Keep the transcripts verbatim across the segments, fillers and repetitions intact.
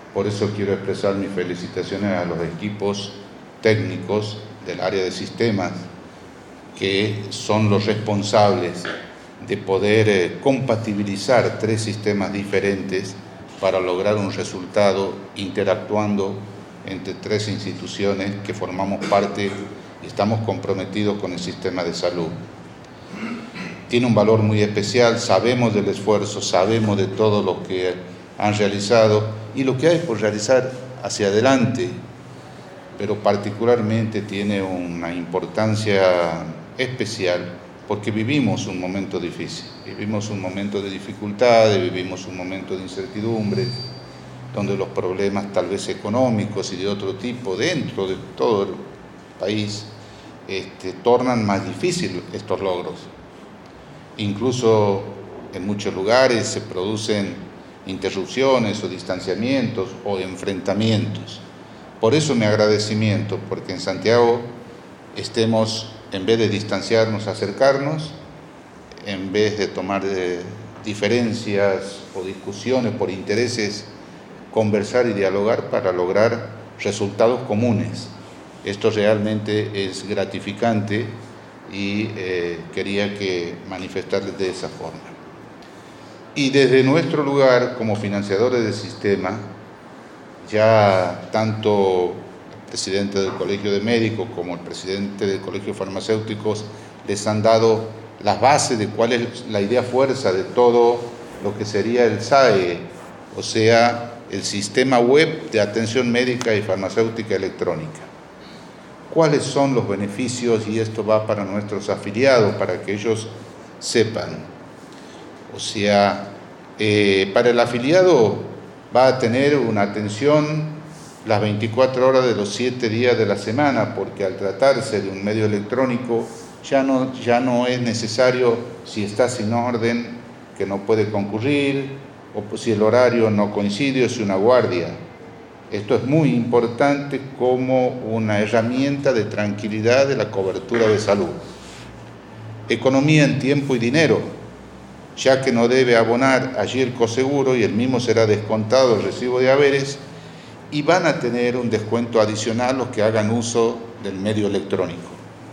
Por eso quiero expresar mis felicitaciones a los equipos técnicos del área de sistemas, que son los responsables de poder eh, compatibilizar tres sistemas diferentes para lograr un resultado interactuando entre tres instituciones que formamos parte y estamos comprometidos con el sistema de salud. Tiene un valor muy especial, sabemos del esfuerzo, sabemos de todo lo que han realizado y lo que hay por realizar hacia adelante, pero particularmente tiene una importancia especial porque vivimos un momento difícil, vivimos un momento de dificultades, vivimos un momento de incertidumbre, donde los problemas tal vez económicos y de otro tipo dentro de todo el país este, tornan más difícil estos logros. Incluso en muchos lugares se producen interrupciones o distanciamientos o enfrentamientos. Por eso mi agradecimiento, porque en Santiago estemos, en vez de distanciarnos, acercarnos, en vez de tomar de diferencias o discusiones por intereses, conversar y dialogar para lograr resultados comunes. Esto realmente es gratificante y eh, quería que manifestarles de esa forma. Y desde nuestro lugar, como financiadores del sistema, ya tanto el presidente del Colegio de Médicos como el presidente del Colegio de Farmacéuticos les han dado las bases de cuál es la idea fuerza de todo lo que sería el S A E, o sea, el Sistema Web de Atención Médica y Farmacéutica Electrónica. ¿Cuáles son los beneficios? Y esto va para nuestros afiliados, para que ellos sepan. O sea, eh, para el afiliado va a tener una atención las veinticuatro horas de los siete días de la semana, porque al tratarse de un medio electrónico ya no, ya no es necesario, si está sin orden, que no puede concurrir, o si el horario no coincide o si una guardia. Esto es muy importante como una herramienta de tranquilidad de la cobertura de salud. Economía en tiempo y dinero, ya que no debe abonar allí el coseguro y el mismo será descontado el recibo de haberes, y van a tener un descuento adicional los que hagan uso del medio electrónico.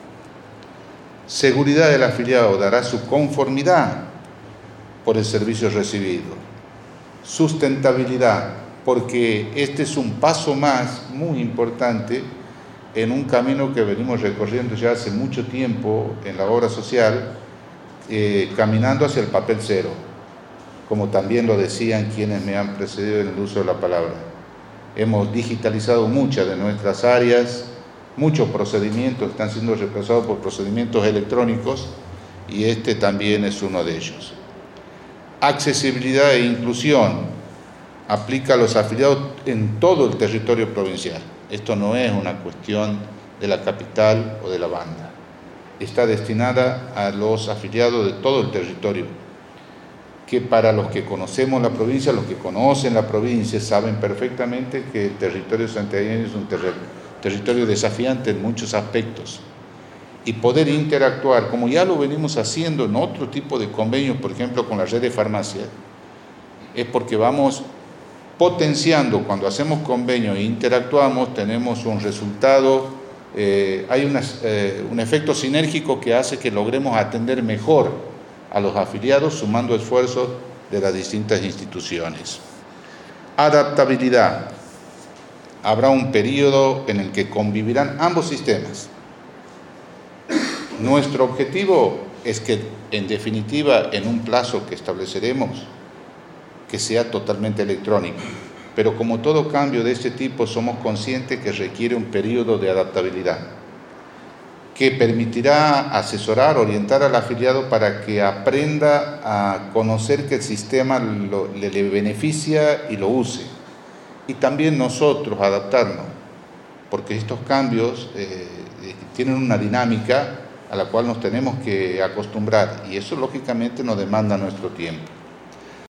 Seguridad del afiliado, dará su conformidad por el servicio recibido. Sustentabilidad, porque este es un paso más muy importante en un camino que venimos recorriendo ya hace mucho tiempo en la obra social, eh, caminando hacia el papel cero, como también lo decían quienes me han precedido en el uso de la palabra. Hemos digitalizado muchas de nuestras áreas, muchos procedimientos están siendo reemplazados por procedimientos electrónicos y este también es uno de ellos. Accesibilidad e inclusión, aplica a los afiliados en todo el territorio provincial. Esto no es una cuestión de la capital o de la banda. Está destinada a los afiliados de todo el territorio, que para los que conocemos la provincia, los que conocen la provincia, saben perfectamente que el territorio santiagueño es un ter- territorio desafiante en muchos aspectos. Y poder interactuar, como ya lo venimos haciendo en otro tipo de convenios, por ejemplo con la red de farmacia, es porque vamos potenciando, cuando hacemos convenios e interactuamos, tenemos un resultado, eh, hay una, eh, un efecto sinérgico que hace que logremos atender mejor a los afiliados, sumando esfuerzos de las distintas instituciones. Adaptabilidad. Habrá un periodo en el que convivirán ambos sistemas. Nuestro objetivo es que, en definitiva, en un plazo que estableceremos, que sea totalmente electrónico. Pero como todo cambio de este tipo, somos conscientes que requiere un periodo de adaptabilidad, que permitirá asesorar, orientar al afiliado para que aprenda a conocer que el sistema lo, le, le beneficia y lo use. Y también nosotros adaptarnos, porque estos cambios eh, tienen una dinámica a la cual nos tenemos que acostumbrar y eso lógicamente nos demanda nuestro tiempo.